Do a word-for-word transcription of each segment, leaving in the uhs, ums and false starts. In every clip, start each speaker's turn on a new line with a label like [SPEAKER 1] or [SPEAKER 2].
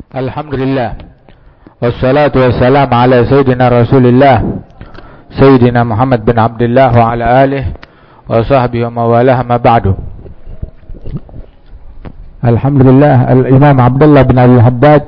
[SPEAKER 1] Alhamdulillah. Wassalatu wassalamu ala sayyidina Rasulillah Sayyidina Muhammad bin Abdullah wa ala alihi wa sahbihi wa mawalah, ma ba'du. Alhamdulillah, Al-Imam Abdullah bin Al-Haddad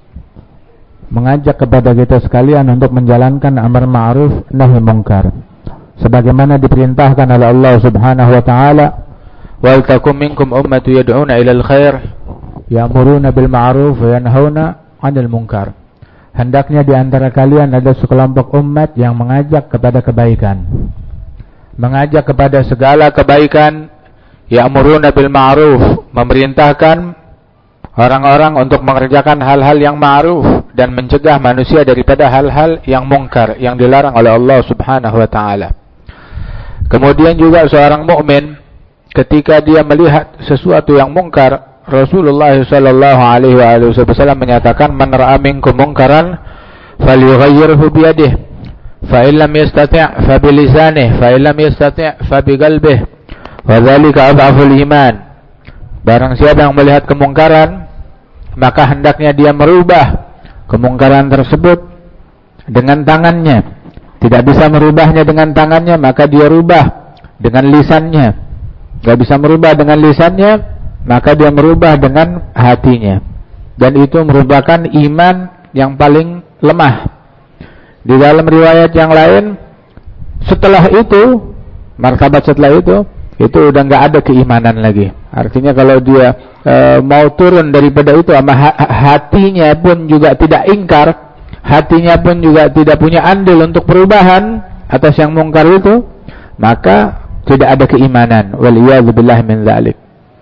[SPEAKER 1] mengajak kepada kita sekalian untuk menjalankan amar ma'ruf nahi munkar sebagaimana diperintahkan oleh Allah Subhanahu wa taala, wal takum minkum ummatu yad'una ilal khair ya'muruna bil ma'ruf wa yanhauna 'anil munkar. Hendaknya di antara kalian ada sekelompok umat yang mengajak kepada kebaikan, mengajak kepada segala kebaikan, ya'muruna bil ma'ruf, memerintahkan orang-orang untuk mengerjakan hal-hal yang ma'ruf dan mencegah manusia daripada hal-hal yang mungkar yang dilarang oleh Allah Subhanahu wa taala. Kemudian juga seorang mukmin ketika dia melihat sesuatu yang mungkar, Rasulullah sallallahu alaihi wasallam menyatakan, man ra'a minkum munkaran falyughayyirhu bi yadihi fa in lam yastati' fa bi lisanihi fa in lam yastati' fa bi qalbihi wa dzalika adhaful iman. Barang siapa yang melihat kemungkaran, maka hendaknya dia merubah kemungkaran tersebut dengan tangannya. Tidak bisa merubahnya dengan tangannya, maka dia rubah dengan lisannya. Tidak bisa merubah dengan lisannya, maka dia merubah dengan hatinya. Dan itu merupakan iman yang paling lemah. Di dalam riwayat yang lain, setelah itu, martabat setelah itu, itu udah nggak ada keimanan lagi. Artinya kalau dia e, mau turun daripada itu, sama hatinya pun juga tidak ingkar, hatinya pun juga tidak punya andil untuk perubahan atas yang mungkar itu, maka tidak ada keimanan. Waliyadzubillah min dzalik.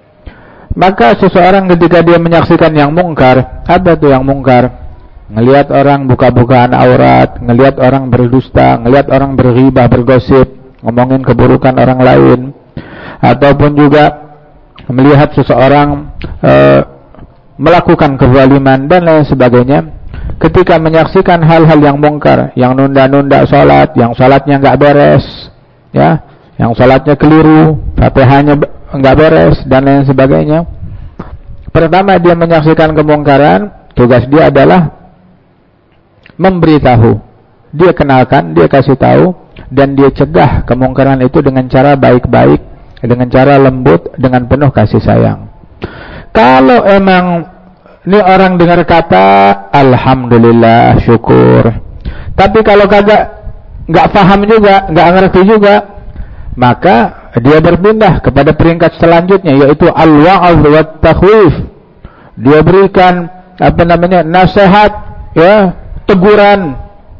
[SPEAKER 1] Maka seseorang ketika dia menyaksikan yang mungkar, apa tuh yang mungkar? Ngelihat orang buka-bukaan aurat, ngelihat orang berdusta, ngelihat orang berghibah, bergosip, ngomongin keburukan orang lain, ataupun juga melihat seseorang e, melakukan kezaliman dan lain sebagainya. Ketika menyaksikan hal-hal yang mungkar, yang nunda-nunda sholat, yang sholatnya nggak beres, ya, yang sholatnya keliru, Fatihahnya nggak beres dan lain sebagainya. Pertama dia menyaksikan kemungkaran, tugas dia adalah memberitahu, dia kenalkan, dia kasih tahu, dan dia cegah kemungkaran itu dengan cara baik-baik, dengan cara lembut, dengan penuh kasih sayang. Kalau emang ini orang dengar kata alhamdulillah, syukur, tapi kalau kagak, nggak paham juga, nggak ngerti juga, maka dia berpindah kepada peringkat selanjutnya, yaitu al-wa'adz wa takhwif. Dia berikan apa namanya nasihat, ya, teguran,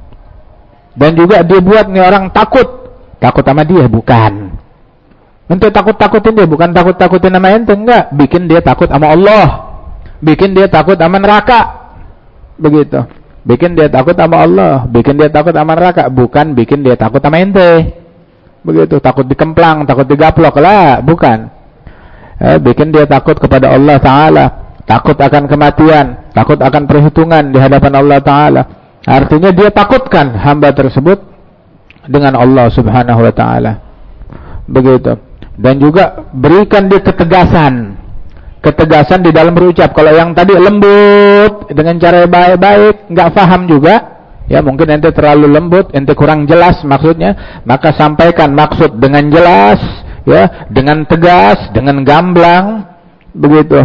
[SPEAKER 1] dan juga dia buat nih orang takut, takut sama dia, bukan. Ente takut-takutin dia, bukan takut-takutin sama ente, enggak, bikin dia takut sama Allah, bikin dia takut sama neraka, begitu. Bikin dia takut sama Allah, bikin dia takut sama neraka, bukan bikin dia takut sama ente. Begitu, takut dikemplang, takut digaplok lah, bukan. Eh, bikin dia takut kepada Allah Ta'ala, takut akan kematian, takut akan perhitungan di hadapan Allah Ta'ala. Artinya dia takutkan hamba tersebut dengan Allah Subhanahu wa Ta'ala, begitu. Dan juga berikan dia ketegasan, ketegasan di dalam berucap. Kalau yang tadi lembut dengan cara baik-baik, nggak paham juga, ya mungkin ente terlalu lembut, ente kurang jelas maksudnya, maka sampaikan maksud dengan jelas, ya, dengan tegas, dengan gamblang, begitu.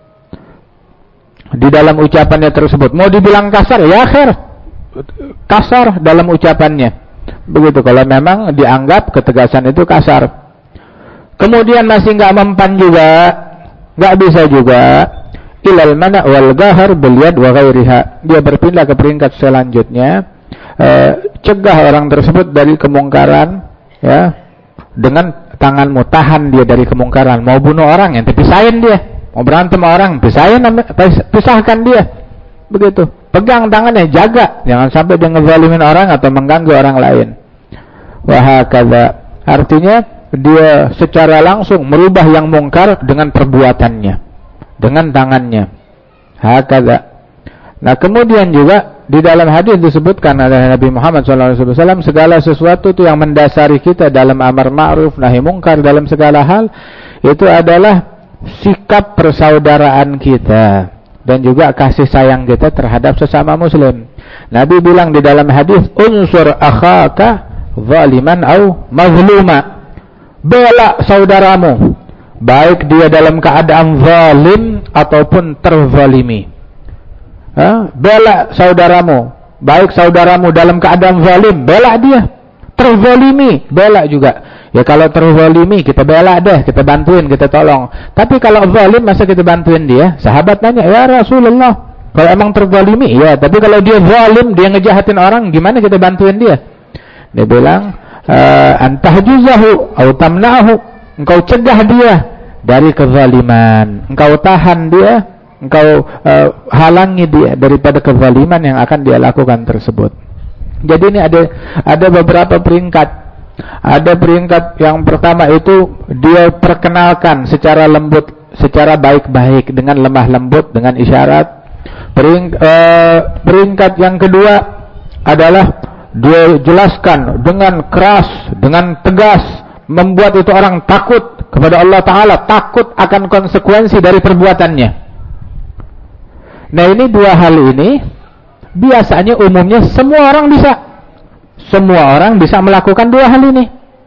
[SPEAKER 1] Di dalam ucapannya tersebut, mau dibilang kasar, ya akhir kasar dalam ucapannya, begitu. Kalau memang dianggap ketegasan itu kasar. Kemudian masih nggak mempan juga, nggak bisa juga, ilal mana wal gahar bil yad wa ghairiha. Dia berpindah ke peringkat selanjutnya, e, cegah orang tersebut dari kemungkaran, ya, dengan tanganmu, tahan dia dari kemungkaran. Mau bunuh orang, ente pisahin dia. Mau berantem orang, pisahin, pisahkan dia, begitu. Pegang tangannya, jaga, jangan sampai dia ngezalimin orang atau mengganggu orang lain. Wa hakadha, artinya dia secara langsung merubah yang mungkar dengan perbuatannya, dengan tangannya. Hakadha. Nah, kemudian juga di dalam hadis disebutkan oleh Nabi Muhammad shallallahu alaihi wasallam, segala sesuatu itu yang mendasari kita dalam amar ma'ruf nahi mungkar dalam segala hal, itu adalah sikap persaudaraan kita, dan juga kasih sayang kita terhadap sesama muslim. Nabi bilang di dalam hadis, unsur akhaka zaliman au mazluma. Bela saudaramu, baik dia dalam keadaan zalim ataupun terzalimi. Ha? Bela saudaramu, baik saudaramu dalam keadaan zalim, bela dia. Terzalimi, bela juga. Ya kalau terzalimi kita bela deh, kita bantuin, kita tolong. Tapi kalau zalim masa kita bantuin dia? Sahabat nanya, ya Rasulullah, kalau emang terzalimi, ya. Tapi kalau dia zalim, dia ngejahatin orang, gimana kita bantuin dia? Dia bilang, antahjuzahu atau tamna'hu, engkau cegah dia dari kezaliman, engkau tahan dia, engkau uh, halangi dia daripada kezaliman yang akan dia lakukan tersebut. Jadi ini ada ada beberapa peringkat. Ada peringkat yang pertama itu dia perkenalkan secara lembut, secara baik-baik dengan lemah lembut, dengan isyarat. Pering, uh, peringkat yang kedua adalah dia jelaskan dengan keras, dengan tegas, membuat itu orang takut kepada Allah Ta'ala, takut akan konsekuensi dari perbuatannya. Nah ini dua hal ini biasanya umumnya semua orang bisa semua orang bisa melakukan dua hal ini,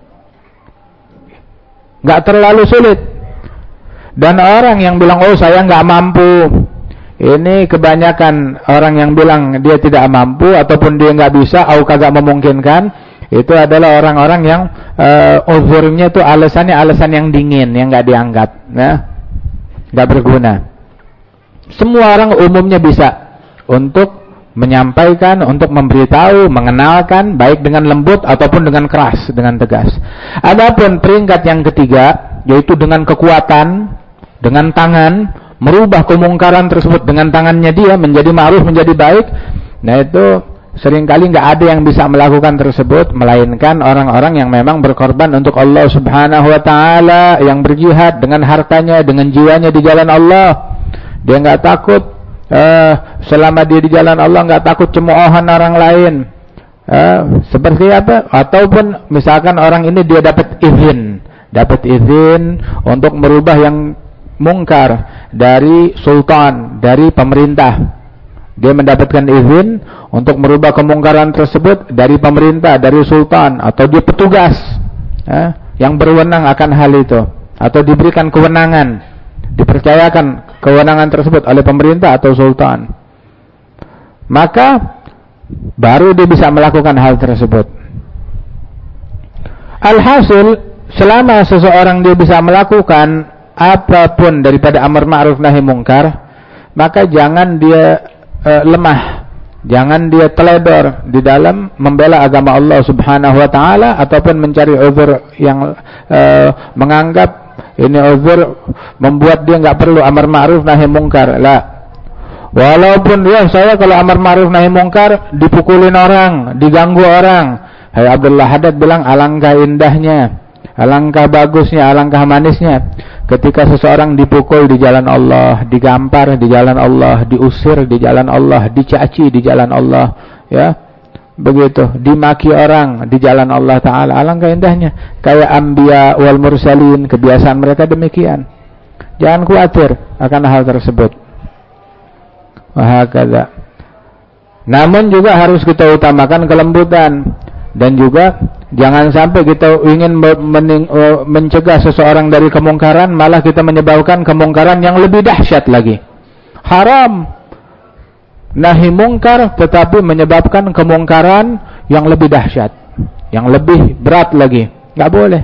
[SPEAKER 1] gak terlalu sulit. Dan orang yang bilang, oh saya gak mampu, ini kebanyakan orang yang bilang dia tidak mampu ataupun dia gak bisa atau kagak memungkinkan, itu adalah orang-orang yang uh, uzurnya itu alasannya alasan yang dingin, yang gak dianggap, ya, gak berguna. Semua orang umumnya bisa untuk menyampaikan, untuk memberitahu, mengenalkan, baik dengan lembut ataupun dengan keras, dengan tegas. Adapun peringkat yang ketiga, yaitu dengan kekuatan, dengan tangan, merubah kemungkaran tersebut dengan tangannya dia menjadi ma'ruf, menjadi baik. Nah itu seringkali nggak ada yang bisa melakukan tersebut, melainkan orang-orang yang memang berkorban untuk Allah Subhanahu Wa Taala, yang berjihad dengan hartanya, dengan jiwanya di jalan Allah. Dia nggak takut. Uh, selama dia di jalan Allah nggak takut cemoohan orang lain, uh, seperti apa? Ataupun misalkan orang ini dia dapat izin, dapat izin untuk merubah yang mungkar dari sultan, dari pemerintah. Dia mendapatkan izin untuk merubah kemungkaran tersebut dari pemerintah, dari sultan, atau dia petugas uh, yang berwenang akan hal itu, atau diberikan kewenangan, dipercayakan kewenangan tersebut oleh pemerintah atau sultan, maka baru dia bisa melakukan hal tersebut. Alhasil, selama seseorang dia bisa melakukan apapun daripada amar ma'ruf nahi mungkar, maka jangan dia uh, lemah, jangan dia teledor di dalam membela agama Allah Subhanahu Wa Taala ataupun mencari uzur yang uh, menganggap ini uzur membuat dia nggak perlu amar ma'ruf nahi mungkar. Lah, walaupun ya saya kalau amar ma'ruf nahi mungkar dipukulin orang, diganggu orang. Hai Abdullah Haddad bilang, alangkah indahnya, alangkah bagusnya, alangkah manisnya ketika seseorang dipukul di jalan Allah, digampar di jalan Allah, diusir di jalan Allah, dicaci di jalan Allah, ya. Begitu, dimaki orang di jalan Allah Ta'ala. Alangkah indahnya. Kayak anbiya wal mursalin, kebiasaan mereka demikian. Jangan khawatir akan hal tersebut. Wahakadha. Namun juga harus kita utamakan kelembutan. Dan juga jangan sampai kita ingin mening, mencegah seseorang dari kemungkaran, malah kita menyebabkan kemungkaran yang lebih dahsyat lagi. Haram nahi mungkar, tetapi menyebabkan kemungkaran yang lebih dahsyat, yang lebih berat lagi. Nggak boleh.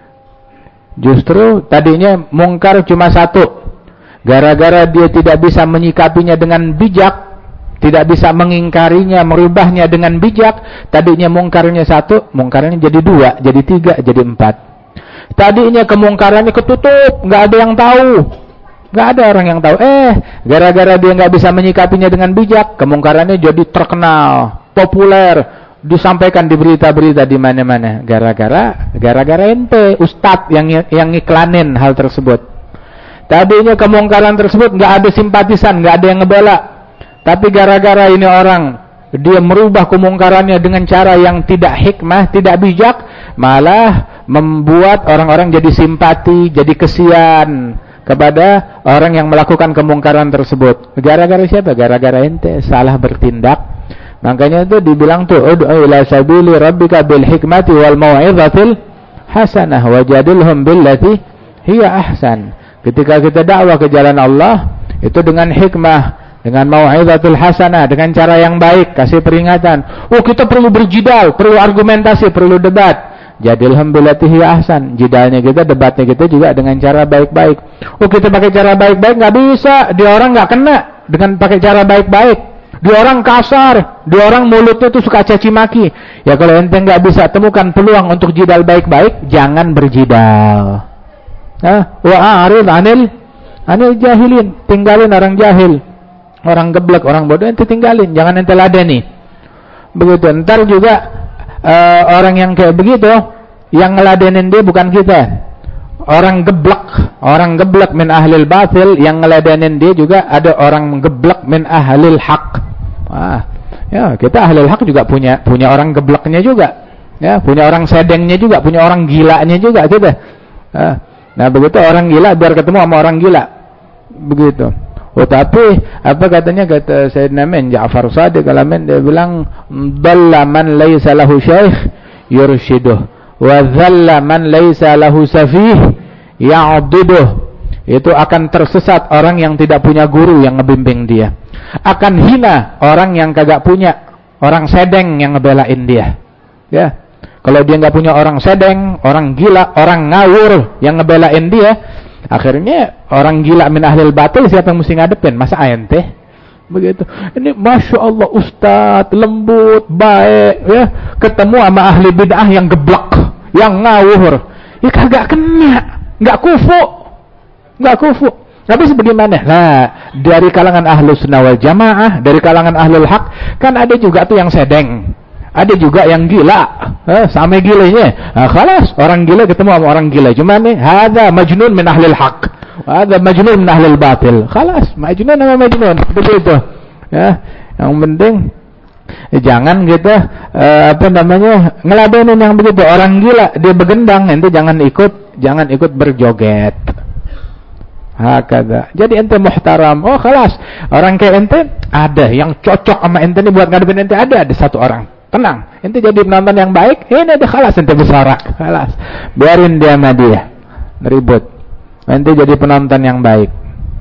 [SPEAKER 1] Justru tadinya mungkar cuma satu, gara-gara dia tidak bisa menyikapinya dengan bijak, tidak bisa mengingkarinya, merubahnya dengan bijak. Tadinya mungkarnya satu, mungkarnya jadi dua, jadi tiga, jadi empat. Tadinya kemungkarannya ketutup, nggak ada yang tahu. Gak ada orang yang tahu. Eh, gara-gara dia gak bisa menyikapinya dengan bijak, kemungkarannya jadi terkenal, populer, disampaikan di berita-berita di mana-mana. Gara-gara, gara-gara ente, ustadz yang yang iklanin hal tersebut. Tadinya kemungkaran tersebut gak ada simpatisan, gak ada yang ngebela. Tapi gara-gara ini orang, dia merubah kemungkarannya dengan cara yang tidak hikmah, tidak bijak, malah membuat orang-orang jadi simpati, jadi kesian. kepada orang yang melakukan kemungkaran tersebut. Gara-gara siapa? Gara-gara ente salah bertindak. Makanya itu dibilang tuh, ud'u ila sabili rabbika bil hikmati wal mau'izatil hasanah wajadilhum billati hiya ahsan. Ketika kita dakwah ke jalan Allah, itu dengan hikmah, dengan mau'izatul hasanah, dengan cara yang baik, kasih peringatan. Oh, kita perlu berjidal, perlu argumentasi, perlu debat. Jadilhum billati hiya ahsan. Jidalnya kita, debatnya kita juga dengan cara baik-baik. Oh, kita pakai cara baik-baik nggak bisa, dia orang nggak kena dengan pakai cara baik-baik. Dia orang kasar, dia orang mulutnya tuh suka caci maki. Ya kalau ente nggak bisa temukan peluang untuk jidal baik-baik, jangan berjidal. Nah, wa a'rid 'anil 'anil jahilin, tinggalin orang jahil. Orang geblek, orang bodoh ente tinggalin, jangan ente ladeni. Begitu. Ntar juga uh, orang yang kayak begitu, yang ngeladenin dia bukan kita. Orang geblek, orang geblek min ahlil batil, yang ngeladenin dia juga ada orang geblek min ahlil haq. Wah, ya kita ahlil haq juga punya punya orang gebleknya juga. Ya, punya orang sedengnya juga, punya orang gilanya juga kita. Nah, begitu orang gila biar ketemu sama orang gila. Begitu. Oh, tapi apa katanya, kata Sayyidina Min Ja'far Shadiq Alamin, dia bilang dalla man laysa lahu syaikh yurshiduh wa dhalla man laysa lahu safih ya'duduh. Itu akan tersesat orang yang tidak punya guru yang ngebimbing dia, akan hina orang yang kagak punya orang sedeng yang ngebelain dia. Ya, kalau dia nggak punya orang sedeng, orang gila, orang ngawur yang ngebelain dia, akhirnya orang gila min ahlil batil siapa yang mesti ngadepin? Masa ente? Begitu. Ini Masya Allah Ustadz lembut, baik, ya, ketemu sama ahli bid'ah yang geblek, yang ngawur, ya kagak kena, nggak kufu, nggak kufu. Tapi sebagaimana? Nah, dari kalangan ahlus sunnah wal jamaah, dari kalangan ahlul haq, kan ada juga tuh yang sedeng, ada juga yang gila, eh, sama gilanya. Nah, khalas, orang gila ketemu sama orang gila. Cuma nih, hadza majnun min ahlil haq, hadza majnun min ahlil batil. Khalas, majnun sama majnun. Begitu. Ya, yang penting eh, jangan kita eh, apa namanya ngeladenin yang begitu. Orang gila dia begendang, ente jangan ikut, jangan ikut berjoget. Hakada. Jadi ente muhtaram. Oh, khalas. Orang kayak ente ada yang cocok sama ente nih buat ngadepin ente, ada ada satu orang. Tenang, ente jadi penonton yang baik, ini ada khalas ente bersorak, khalas. Biarin dia sama dia ribut. Ente jadi penonton yang baik.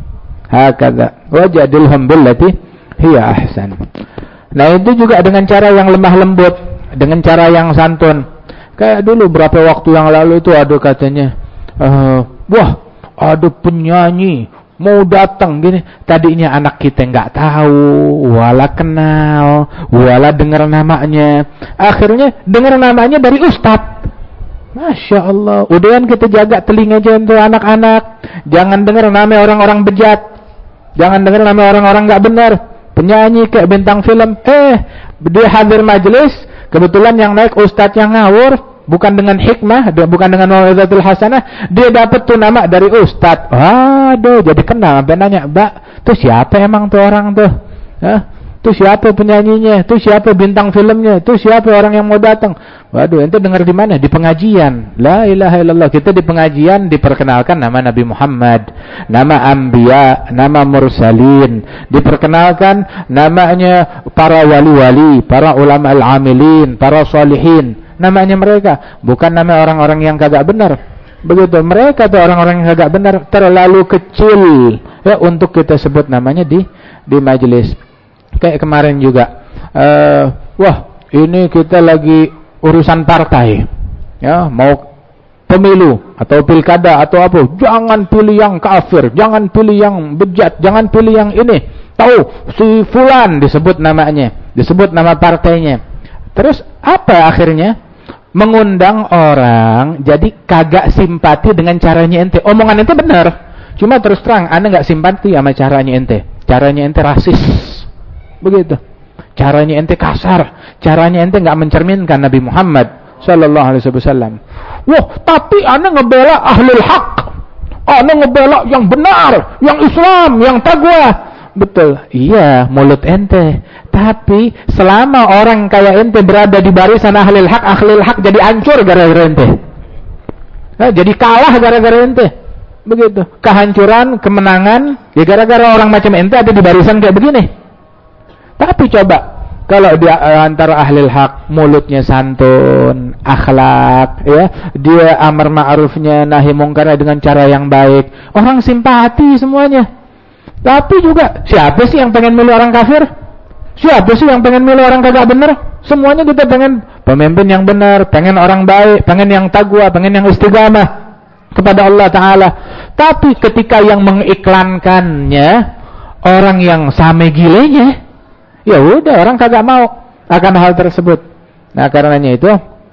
[SPEAKER 1] Hakada. Wajadilhum billati hiya ahsan. Nah, itu juga dengan cara yang lemah lembut, dengan cara yang santun. Kayak dulu berapa waktu yang lalu itu ada katanya, uh, wah, ada penyanyi mau datang gini, tadinya anak kita nggak tahu, wala kenal, wala dengar namanya, akhirnya dengar namanya dari ustadz. Masya Allah, udahan kita jaga telinga aja untuk anak-anak, jangan dengar nama orang-orang bejat, jangan dengar nama orang-orang nggak benar, penyanyi kayak bintang film, eh dia hadir majelis, kebetulan yang naik ustadz yang ngawur, bukan dengan hikmah, bukan dengan mau'izatul hasanah, dia dapat tuh nama dari ustadz. Waduh, jadi kenal, sampai nanya, "Mbak, tuh siapa emang tuh orang tuh? Hah? Tuh siapa penyanyinya? Tuh siapa bintang filmnya? Tuh siapa orang yang mau datang?" Waduh, ente dengar di mana? Di pengajian. La ilaha illallah. Kita di pengajian diperkenalkan nama Nabi Muhammad, nama anbiya, nama mursalin, diperkenalkan namanya para wali-wali, para ulama al-amilin, para salihin. Namanya mereka, bukan nama orang-orang yang kagak benar. Begitu, mereka tuh orang-orang yang kagak benar terlalu kecil ya untuk kita sebut namanya di di majelis. Kayak kemarin juga, uh, wah ini kita lagi urusan partai, ya mau pemilu atau pilkada atau apa, jangan pilih yang kafir, jangan pilih yang bejat, jangan pilih yang ini. Tahu si fulan disebut namanya, disebut nama partainya. Terus apa akhirnya? Mengundang orang jadi kagak simpati dengan caranya ente. Omongan ente benar, cuma terus terang anda nggak simpati sama caranya ente. Caranya ente rasis, begitu. Caranya ente kasar, caranya ente nggak mencerminkan Nabi Muhammad Sallallahu Alaihi Wasallam. Wah, tapi anda ngebela ahlul haq, anda ngebela yang benar, yang Islam, yang taqwa. Betul, iya mulut ente. Tapi selama orang kayak ente berada di barisan ahlil haq, ahlil haq jadi hancur gara-gara ente. Nah, jadi kalah gara-gara ente. Begitu. Kehancuran, kemenangan, ya gara-gara orang macam ente ada di barisan kayak begini. Tapi coba, kalau di antara ahli hak, mulutnya santun, akhlak, ya, dia amar ma'rufnya, nahi mungkarnya dengan cara yang baik, orang simpati semuanya. Tapi juga, siapa sih yang pengen milih orang kafir? Siapa sih yang pengen milih orang kagak bener? Semuanya kita pengen pemimpin yang benar, pengen orang baik, pengen yang taqwa, pengen yang istiqamah kepada Allah Ta'ala. Tapi ketika yang mengiklankannya orang yang same gilenya, ya udah orang kagak mau akan hal tersebut. Nah karenanya itu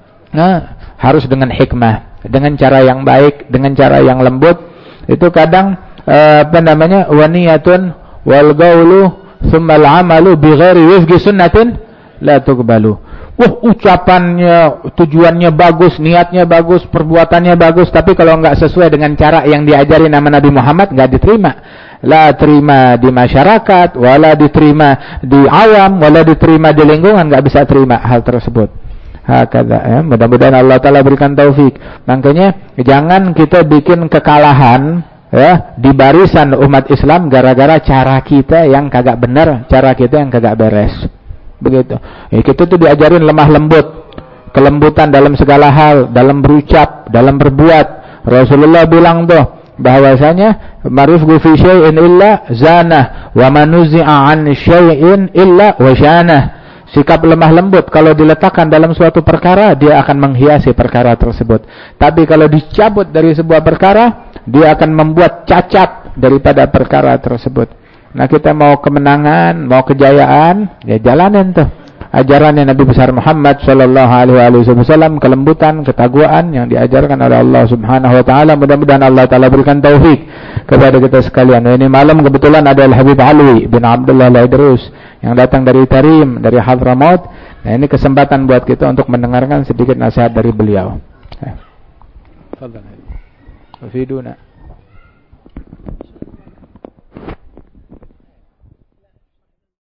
[SPEAKER 1] nah, harus dengan hikmah, dengan cara yang baik, dengan cara yang lembut. Itu kadang eh, apa namanya, waniyatun wal gaulu thumma al-amalu bighairi wifqi sunnatin la tuqbalu. Wah, ucapannya, tujuannya bagus, niatnya bagus, perbuatannya bagus, tapi kalau enggak sesuai dengan cara yang diajari nama Nabi Muhammad, enggak diterima. La terima di masyarakat, wala diterima di awam, wala diterima di lingkungan, enggak bisa terima hal tersebut. Hakadha, ya. Mudah-mudahan Allah Ta'ala berikan taufik. Makanya jangan kita bikin kekalahan, ya, di barisan umat Islam gara-gara cara kita yang kagak benar, cara kita yang kagak beres. Begitu. Ya, kita tuh diajarin lemah lembut, kelembutan dalam segala hal, dalam berucap, dalam berbuat. Rasulullah bilang tuh bahwasanya marifqu fi syai'in illa zanah wa manuzi'a an syai'in illa wasyana. Sikap lemah lembut kalau diletakkan dalam suatu perkara, dia akan menghiasi perkara tersebut. Tapi kalau dicabut dari sebuah perkara, dia akan membuat cacat daripada perkara tersebut. Nah kita mau kemenangan, mau kejayaan, ya jalanin tuh ajarannya Nabi besar Muhammad Sallallahu Alaihi Wasallam, kelembutan, ketakwaan yang diajarkan oleh Allah Subhanahu Wa Taala. Mudah-mudahan Allah Taala berikan taufik kepada kita sekalian. Nah, ini malam kebetulan ada Al-Habib Alwi bin Abdullah Al-Idrus yang datang dari Tarim, dari Hadramaut. Nah ini kesempatan buat kita untuk mendengarkan sedikit nasihat dari beliau. Fadhal. Wafiduna.